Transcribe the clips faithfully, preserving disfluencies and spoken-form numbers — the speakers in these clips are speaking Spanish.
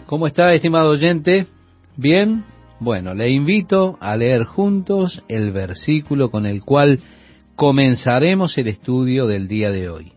¿Cómo está, estimado oyente? ¿Bien? Bueno, le invito a leer juntos el versículo con el cual comenzaremos el estudio del día de hoy.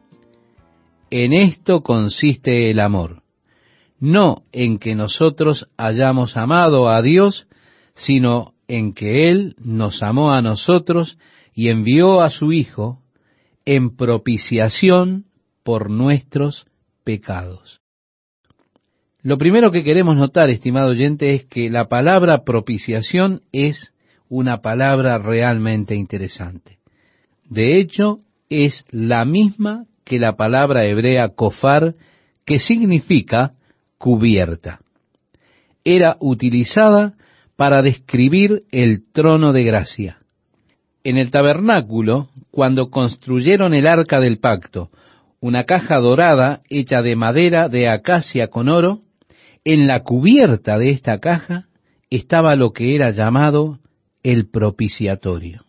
En esto consiste el amor, no en que nosotros hayamos amado a Dios, sino en que Él nos amó a nosotros y envió a su Hijo en propiciación por nuestros pecados. Lo primero que queremos notar, estimado oyente, es que la palabra propiciación es una palabra realmente interesante. De hecho, es la misma que la palabra hebrea kofar, que significa cubierta. Era utilizada para describir el trono de gracia. En el tabernáculo, cuando construyeron el arca del pacto, una caja dorada hecha de madera de acacia con oro, en la cubierta de esta caja estaba lo que era llamado el propiciatorio.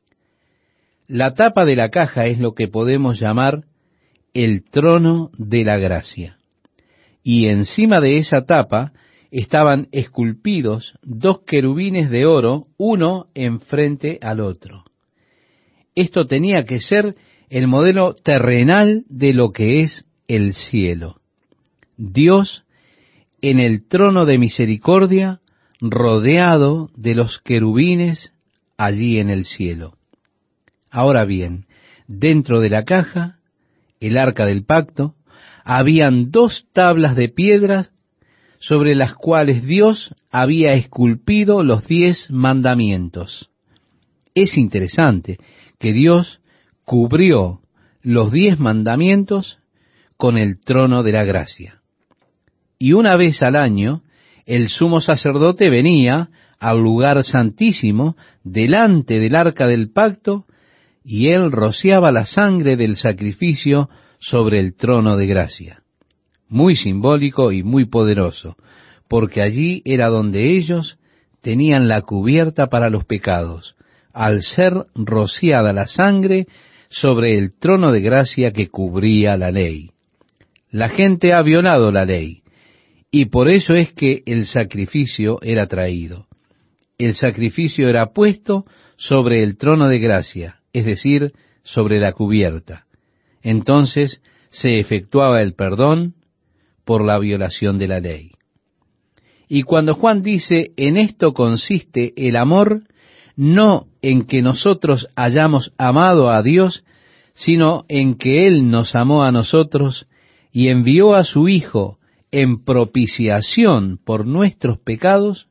La tapa de la caja es lo que podemos llamar el trono de la gracia. Y encima de esa tapa estaban esculpidos dos querubines de oro, uno enfrente al otro. Esto tenía que ser el modelo terrenal de lo que es el cielo. Dios en el trono de misericordia, rodeado de los querubines allí en el cielo. Ahora bien, dentro de la caja, el arca del pacto, habían dos tablas de piedras sobre las cuales Dios había esculpido los diez mandamientos. Es interesante que Dios cubrió los diez mandamientos con el trono de la gracia. Y una vez al año, el sumo sacerdote venía al lugar santísimo delante del arca del pacto, y él rociaba la sangre del sacrificio sobre el trono de gracia. Muy simbólico y muy poderoso, porque allí era donde ellos tenían la cubierta para los pecados, al ser rociada la sangre sobre el trono de gracia que cubría la ley. La gente ha violado la ley, y por eso es que el sacrificio era traído. El sacrificio era puesto sobre el trono de gracia, es decir, sobre la cubierta. Entonces se efectuaba el perdón por la violación de la ley. Y cuando Juan dice, en esto consiste el amor, no en que nosotros hayamos amado a Dios, sino en que Él nos amó a nosotros y envió a su Hijo en propiciación por nuestros pecados,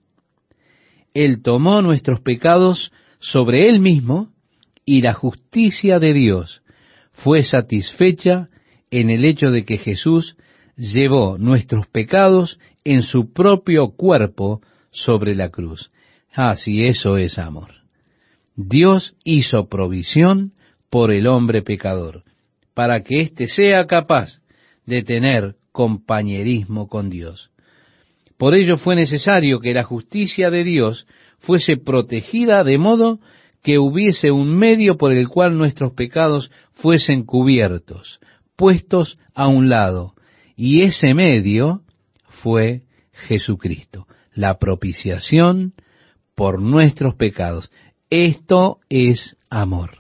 Él tomó nuestros pecados sobre Él mismo, y la justicia de Dios fue satisfecha en el hecho de que Jesús llevó nuestros pecados en su propio cuerpo sobre la cruz. Ah, sí, eso es amor. Dios hizo provisión por el hombre pecador, para que éste sea capaz de tener compañerismo con Dios. Por ello fue necesario que la justicia de Dios fuese protegida de modo que hubiese un medio por el cual nuestros pecados fuesen cubiertos, puestos a un lado, y ese medio fue Jesucristo, la propiciación por nuestros pecados. Esto es amor.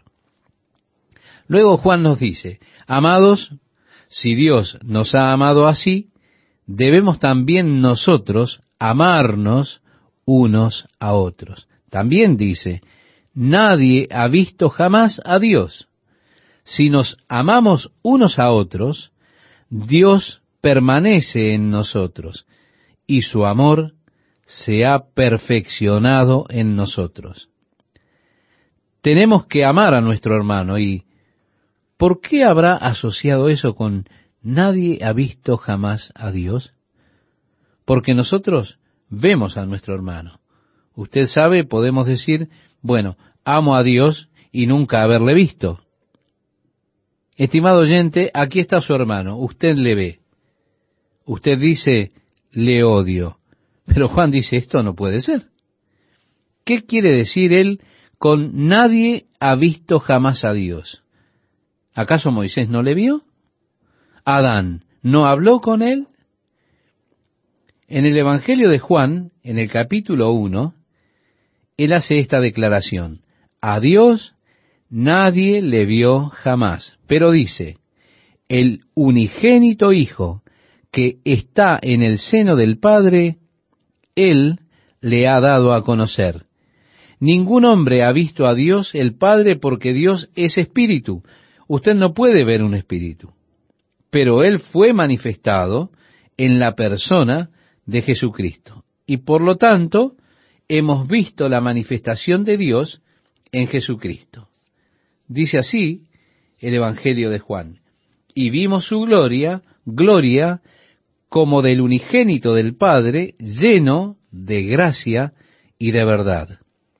Luego Juan nos dice, amados, si Dios nos ha amado así, debemos también nosotros amarnos unos a otros. También dice, nadie ha visto jamás a Dios. Si nos amamos unos a otros, Dios permanece en nosotros, y su amor se ha perfeccionado en nosotros. Tenemos que amar a nuestro hermano, y ¿por qué habrá asociado eso con nadie ha visto jamás a Dios? Porque nosotros vemos a nuestro hermano. Usted sabe, podemos decir, bueno, amo a Dios y nunca haberle visto. Estimado oyente, aquí está su hermano, usted le ve. Usted dice, le odio. Pero Juan dice, esto no puede ser. ¿Qué quiere decir él con nadie ha visto jamás a Dios? ¿Acaso Moisés no le vio? ¿Adán no habló con él? En el Evangelio de Juan, en el capítulo uno, él hace esta declaración: a Dios nadie le vio jamás, pero dice, el unigénito Hijo que está en el seno del Padre, Él le ha dado a conocer. Ningún hombre ha visto a Dios el Padre, porque Dios es espíritu. Usted no puede ver un espíritu, pero Él fue manifestado en la persona de Jesucristo. Y por lo tanto, hemos visto la manifestación de Dios en Jesucristo. Dice así el Evangelio de Juan: y vimos su gloria, gloria como del unigénito del Padre, lleno de gracia y de verdad.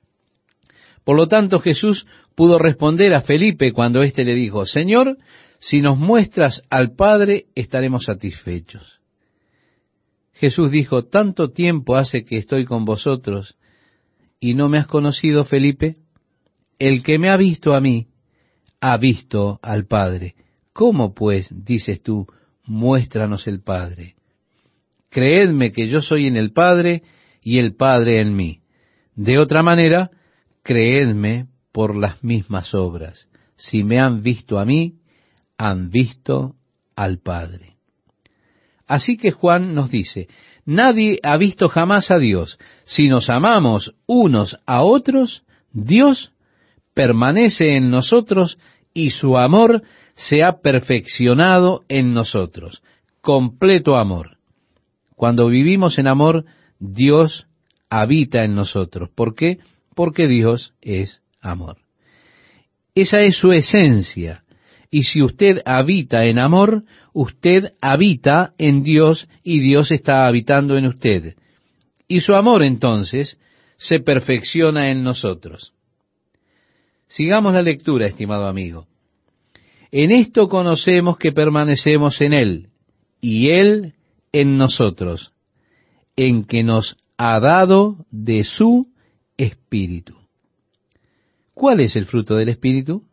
Por lo tanto, Jesús pudo responder a Felipe cuando éste le dijo: Señor, si nos muestras al Padre, estaremos satisfechos. Jesús dijo: tanto tiempo hace que estoy con vosotros, ¿y no me has conocido, Felipe? El que me ha visto a mí, ha visto al Padre. ¿Cómo pues dices tú, muéstranos el Padre? Creedme que yo soy en el Padre y el Padre en mí. De otra manera, creedme por las mismas obras. Si me han visto a mí, han visto al Padre. Así que Juan nos dice: nadie ha visto jamás a Dios. Si nos amamos unos a otros, Dios permanece en nosotros y su amor se ha perfeccionado en nosotros. Completo amor. Cuando vivimos en amor, Dios habita en nosotros. ¿Por qué? Porque Dios es amor. Esa es su esencia. Y si usted habita en amor, usted habita en Dios y Dios está habitando en usted. Y su amor entonces se perfecciona en nosotros. Sigamos la lectura, estimado amigo. En esto conocemos que permanecemos en Él, y Él en nosotros, en que nos ha dado de su Espíritu. ¿Cuál es el fruto del Espíritu?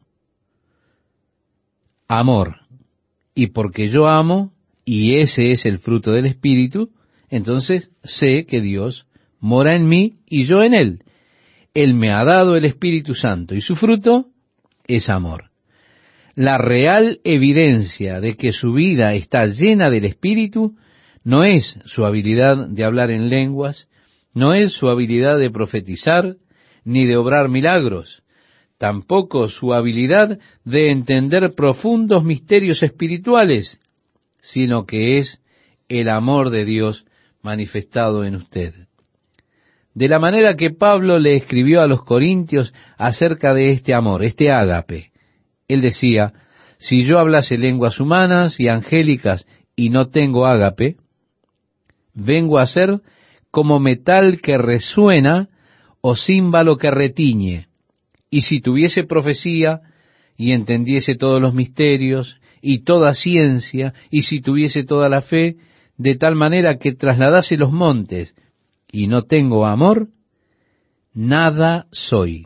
Amor. Y porque yo amo, y ese es el fruto del Espíritu, entonces sé que Dios mora en mí y yo en Él. Él me ha dado el Espíritu Santo, y su fruto es amor. La real evidencia de que su vida está llena del Espíritu no es su habilidad de hablar en lenguas, no es su habilidad de profetizar, ni de obrar milagros, tampoco su habilidad de entender profundos misterios espirituales, sino que es el amor de Dios manifestado en usted. De la manera que Pablo le escribió a los Corintios acerca de este amor, este ágape. Él decía: si yo hablase lenguas humanas y angélicas y no tengo ágape, vengo a ser como metal que resuena o címbalo que retiñe. Y si tuviese profecía y entendiese todos los misterios y toda ciencia, y si tuviese toda la fe, de tal manera que trasladase los montes, y no tengo amor, nada soy.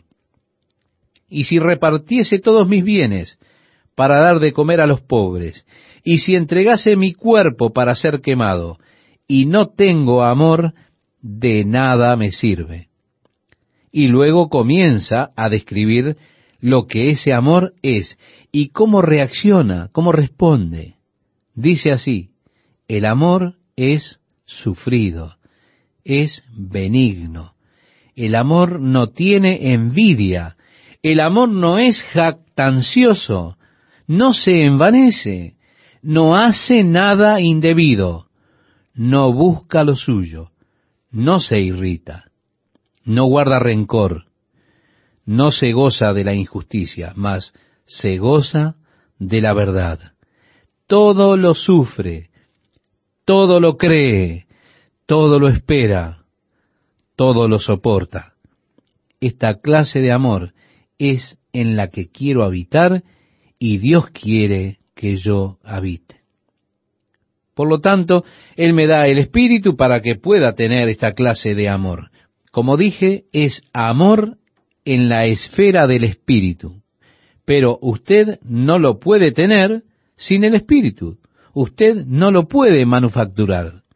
Y si repartiese todos mis bienes para dar de comer a los pobres, y si entregase mi cuerpo para ser quemado, y no tengo amor, de nada me sirve. Y luego comienza a describir lo que ese amor es y cómo reacciona, cómo responde. Dice así: el amor es sufrido, es benigno. El amor no tiene envidia. El amor no es jactancioso, no se envanece, no hace nada indebido, no busca lo suyo, no se irrita, no guarda rencor, no se goza de la injusticia, mas se goza de la verdad. Todo lo sufre, todo lo cree, todo lo espera, todo lo soporta. Esta clase de amor es en la que quiero habitar y Dios quiere que yo habite. Por lo tanto, Él me da el Espíritu para que pueda tener esta clase de amor. Como dije, es amor en la esfera del Espíritu. Pero usted no lo puede tener sin el Espíritu. Usted no lo puede manufacturar.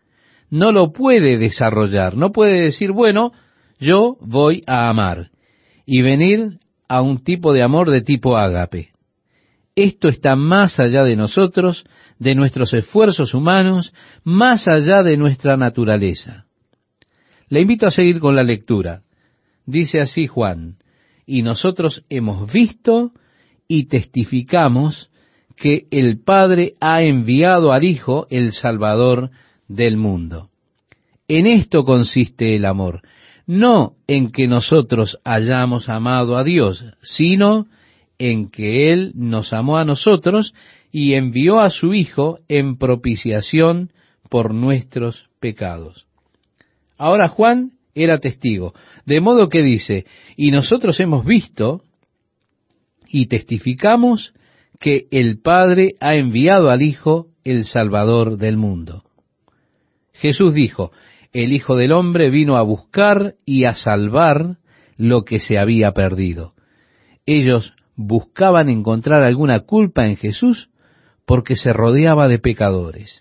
no lo puede desarrollar, no puede decir, bueno, yo voy a amar, y venir a un tipo de amor de tipo ágape. Esto está más allá de nosotros, de nuestros esfuerzos humanos, más allá de nuestra naturaleza. Le invito a seguir con la lectura. Dice así Juan: y nosotros hemos visto y testificamos que el Padre ha enviado al Hijo, el Salvador del mundo. En esto consiste el amor, no en que nosotros hayamos amado a Dios, sino en que Él nos amó a nosotros y envió a su Hijo en propiciación por nuestros pecados. Ahora Juan era testigo, de modo que dice, y nosotros hemos visto y testificamos que el Padre ha enviado al Hijo, el Salvador del mundo. Jesús dijo, el Hijo del Hombre vino a buscar y a salvar lo que se había perdido. Ellos buscaban encontrar alguna culpa en Jesús porque se rodeaba de pecadores.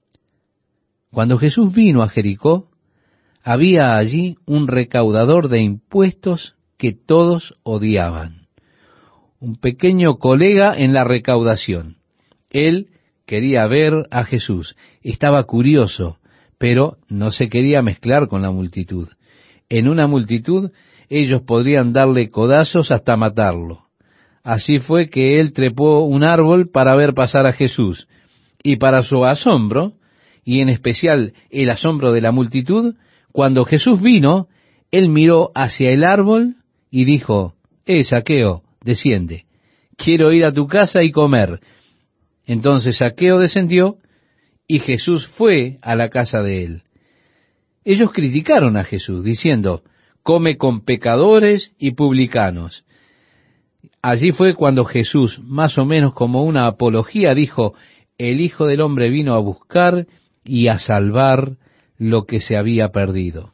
Cuando Jesús vino a Jericó, había allí un recaudador de impuestos que todos odiaban. Un pequeño colega en la recaudación. Él quería ver a Jesús, estaba curioso, pero no se quería mezclar con la multitud. En una multitud ellos podrían darle codazos hasta matarlo. Así fue que él trepó un árbol para ver pasar a Jesús, y para su asombro, y en especial el asombro de la multitud, cuando Jesús vino, él miró hacia el árbol y dijo, «Eh, Zaqueo, desciende, quiero ir a tu casa y comer». Entonces Zaqueo descendió, y Jesús fue a la casa de él. Ellos criticaron a Jesús, diciendo, «Come con pecadores y publicanos». Allí fue cuando Jesús, más o menos como una apología, dijo, «El Hijo del Hombre vino a buscar y a salvar lo que se había perdido».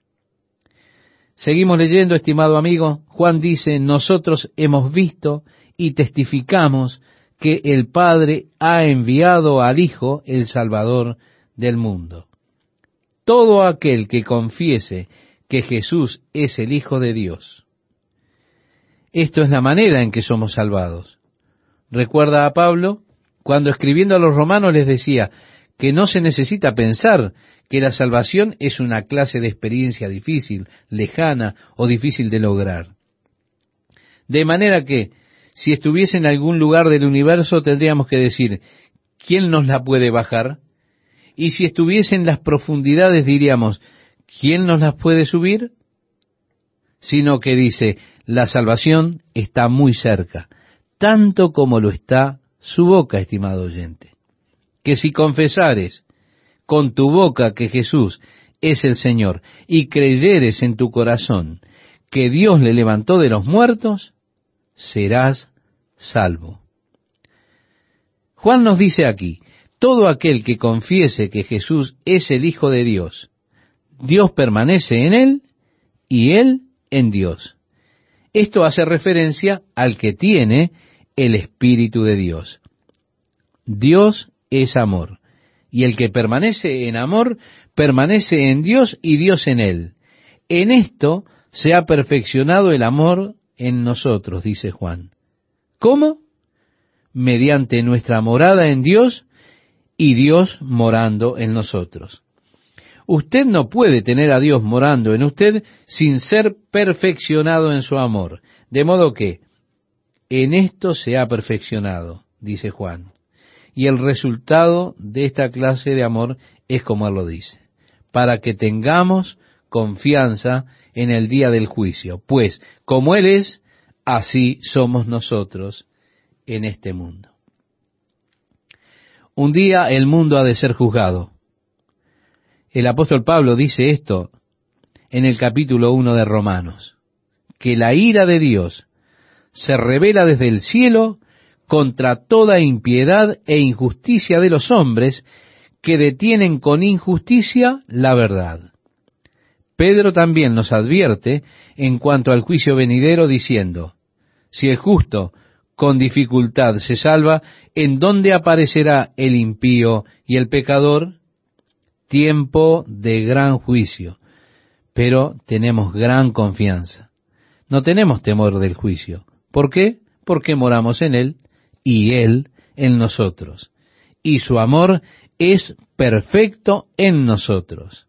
Seguimos leyendo, estimado amigo. Juan dice, nosotros hemos visto y testificamos que el Padre ha enviado al Hijo, el Salvador del mundo. Todo aquel que confiese que Jesús es el Hijo de Dios. Esto es la manera en que somos salvados. Recuerda a Pablo, cuando escribiendo a los romanos les decía que no se necesita pensar que la salvación es una clase de experiencia difícil, lejana o difícil de lograr. De manera que, si estuviese en algún lugar del universo, tendríamos que decir, ¿quién nos la puede bajar? Y si estuviese en las profundidades, diríamos, ¿quién nos las puede subir? Sino que dice, la salvación está muy cerca, tanto como lo está su boca, estimado oyente. Que si confesares con tu boca que Jesús es el Señor y creyeres en tu corazón que Dios le levantó de los muertos, serás salvo. Juan nos dice aquí, todo aquel que confiese que Jesús es el Hijo de Dios, Dios permanece en él y él en Dios. Esto hace referencia al que tiene el Espíritu de Dios. Dios es amor, y el que permanece en amor, permanece en Dios y Dios en él. En esto se ha perfeccionado el amor en nosotros, dice Juan. ¿Cómo? Mediante nuestra morada en Dios y Dios morando en nosotros. Usted no puede tener a Dios morando en usted sin ser perfeccionado en su amor. De modo que, en esto se ha perfeccionado, dice Juan. Y el resultado de esta clase de amor es como él lo dice, para que tengamos confianza en el día del juicio, pues como Él es, así somos nosotros en este mundo. Un día el mundo ha de ser juzgado. El apóstol Pablo dice esto en el capítulo uno de Romanos, que la ira de Dios se revela desde el cielo contra toda impiedad e injusticia de los hombres que detienen con injusticia la verdad. Pedro también nos advierte en cuanto al juicio venidero diciendo, si el justo con dificultad se salva, ¿en dónde aparecerá el impío y el pecador? tiempo de gran juicio, pero tenemos gran confianza. No tenemos temor del juicio. ¿Por qué? Porque moramos en Él y Él en nosotros. Y su amor es perfecto en nosotros.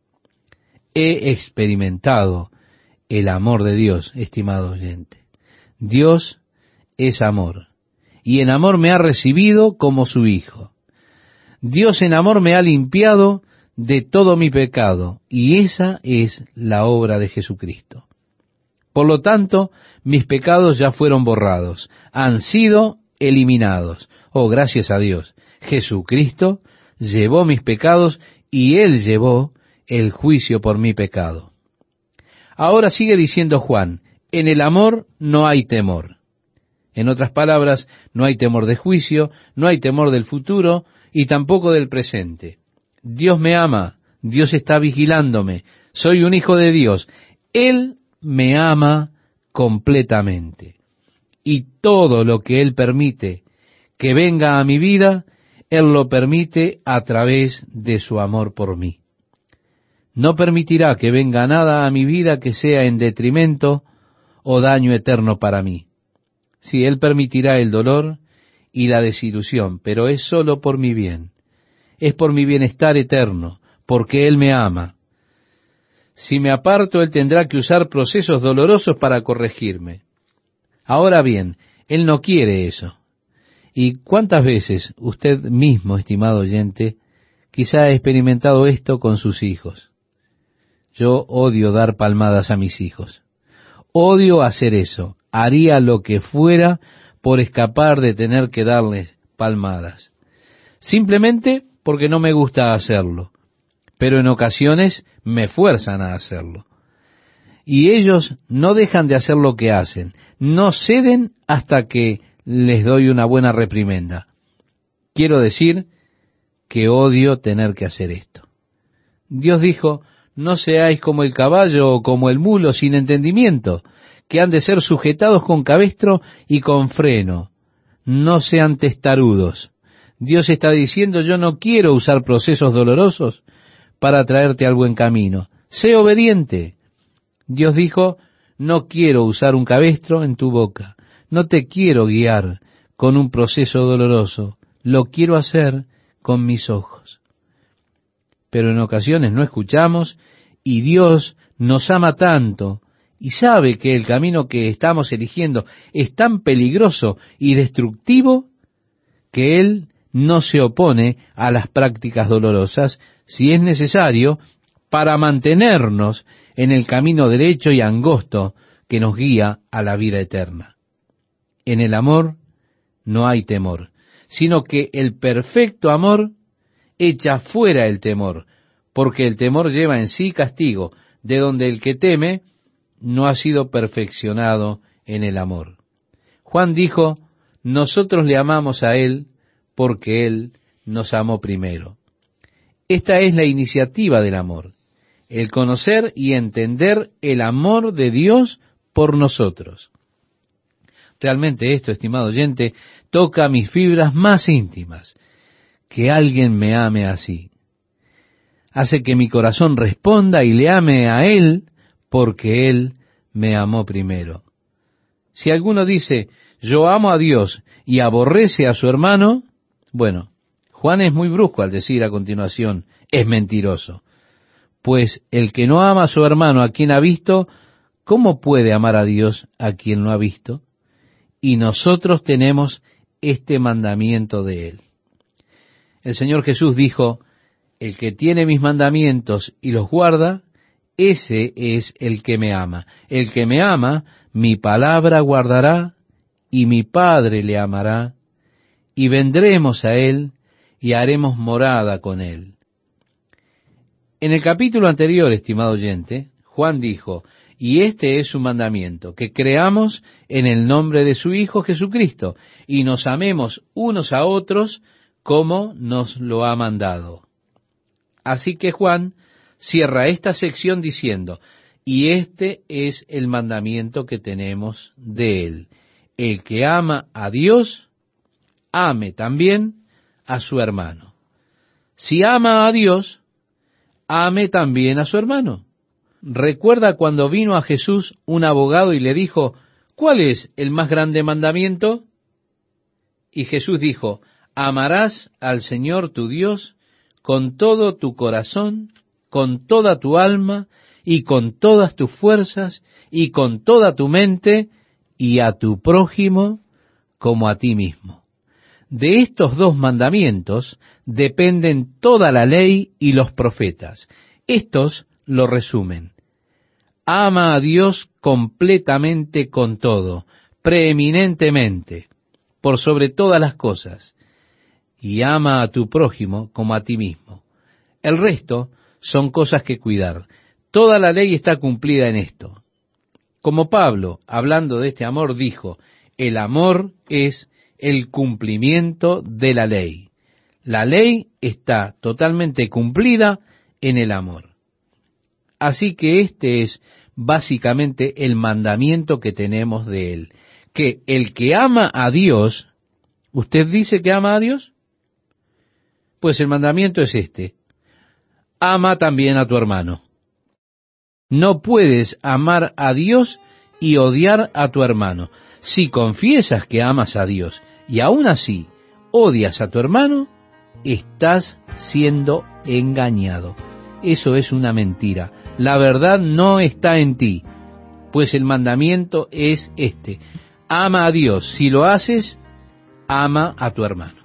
He experimentado el amor de Dios, estimado oyente. Dios es amor, y en amor me ha recibido como su Hijo. Dios en amor me ha limpiado de todo mi pecado, y esa es la obra de Jesucristo. Por lo tanto, mis pecados ya fueron borrados, han sido eliminados. Oh, gracias a Dios. Jesucristo llevó mis pecados y Él llevó el juicio por mi pecado. Ahora sigue diciendo Juan, en el amor no hay temor. En otras palabras, no hay temor de juicio, no hay temor del futuro y tampoco del presente. Dios me ama, Dios está vigilándome, soy un hijo de Dios. Él me ama completamente. Y todo lo que Él permite que venga a mi vida, Él lo permite a través de su amor por mí. No permitirá que venga nada a mi vida que sea en detrimento o daño eterno para mí. Sí, Él permitirá el dolor y la desilusión, pero es solo por mi bien. Es por mi bienestar eterno, porque Él me ama. Si me aparto, Él tendrá que usar procesos dolorosos para corregirme. Ahora bien, Él no quiere eso. ¿Y cuántas veces usted mismo, estimado oyente, quizá ha experimentado esto con sus hijos? Yo odio dar palmadas a mis hijos. Odio hacer eso. Haría lo que fuera por escapar de tener que darles palmadas. Simplemente porque no me gusta hacerlo. Pero en ocasiones me fuerzan a hacerlo. Y ellos no dejan de hacer lo que hacen. No ceden hasta que les doy una buena reprimenda. Quiero decir que odio tener que hacer esto. Dios dijo, no seáis como el caballo o como el mulo sin entendimiento, que han de ser sujetados con cabestro y con freno. No sean testarudos. Dios está diciendo, yo no quiero usar procesos dolorosos para traerte al buen camino. Sé obediente. Dios dijo, no quiero usar un cabestro en tu boca. No te quiero guiar con un proceso doloroso. Lo quiero hacer con mis ojos. Pero en ocasiones no escuchamos y Dios nos ama tanto y sabe que el camino que estamos eligiendo es tan peligroso y destructivo que Él no se opone a las prácticas dolorosas si es necesario para mantenernos en el camino derecho y angosto que nos guía a la vida eterna. En el amor no hay temor, sino que el perfecto amor echa fuera el temor, porque el temor lleva en sí castigo, de donde el que teme no ha sido perfeccionado en el amor. Juan dijo, nosotros le amamos a Él porque Él nos amó primero. Esta es la iniciativa del amor, el conocer y entender el amor de Dios por nosotros. Realmente esto, estimado oyente, toca mis fibras más íntimas. Que alguien me ame así hace que mi corazón responda y le ame a Él porque Él me amó primero. Si alguno dice, yo amo a Dios y aborrece a su hermano, bueno, Juan es muy brusco al decir a continuación, es mentiroso. Pues el que no ama a su hermano a quien ha visto, ¿cómo puede amar a Dios a quien no ha visto? Y nosotros tenemos este mandamiento de Él. El Señor Jesús dijo, el que tiene mis mandamientos y los guarda, ese es el que me ama. El que me ama, mi palabra guardará, y mi Padre le amará, y vendremos a Él, y haremos morada con Él. En el capítulo anterior, estimado oyente, Juan dijo, y este es su mandamiento, que creamos en el nombre de su Hijo Jesucristo, y nos amemos unos a otros como nos lo ha mandado. Así que Juan cierra esta sección diciendo, y este es el mandamiento que tenemos de Él. El que ama a Dios, ame también a su hermano. Si ama a Dios, ame también a su hermano. Recuerda cuando vino a Jesús un abogado y le dijo, ¿cuál es el más grande mandamiento? Y Jesús dijo, amarás al Señor tu Dios con todo tu corazón, con toda tu alma, y con todas tus fuerzas, y con toda tu mente, y a tu prójimo como a ti mismo. De estos dos mandamientos dependen toda la ley y los profetas. Estos lo resumen. Ama a Dios completamente con todo, preeminentemente, por sobre todas las cosas, y ama a tu prójimo como a ti mismo. El resto son cosas que cuidar. Toda la ley está cumplida en esto. Como Pablo, hablando de este amor, dijo, el amor es el cumplimiento de la ley. La ley está totalmente cumplida en el amor. Así que este es básicamente el mandamiento que tenemos de él, que el que ama a Dios, ¿usted dice que ama a Dios? Pues el mandamiento es este, ama también a tu hermano. No puedes amar a Dios y odiar a tu hermano. Si confiesas que amas a Dios y aún así odias a tu hermano, estás siendo engañado. Eso es una mentira. La verdad no está en ti, pues el mandamiento es este. Ama a Dios. Si lo haces, ama a tu hermano.